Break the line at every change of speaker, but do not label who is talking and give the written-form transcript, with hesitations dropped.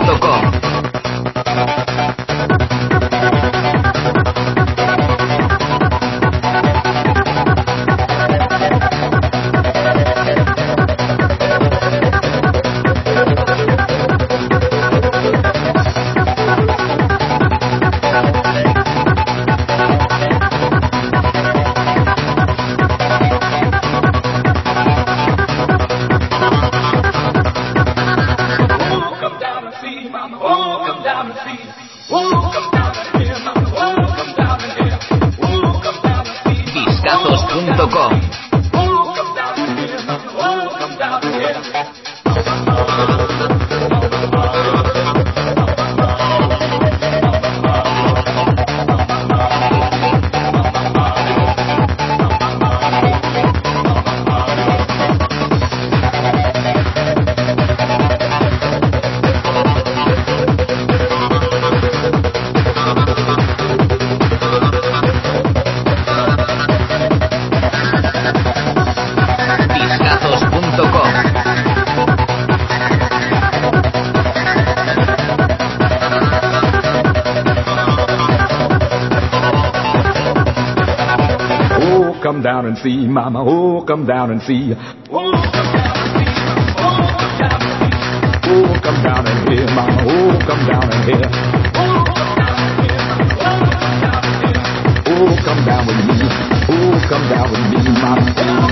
Discazos.com.
Come down and see, mama, oh, come down and see. Oh, come down and hear, mama, oh, come down and hear. Oh, come down with me, oh, come down with me, mama.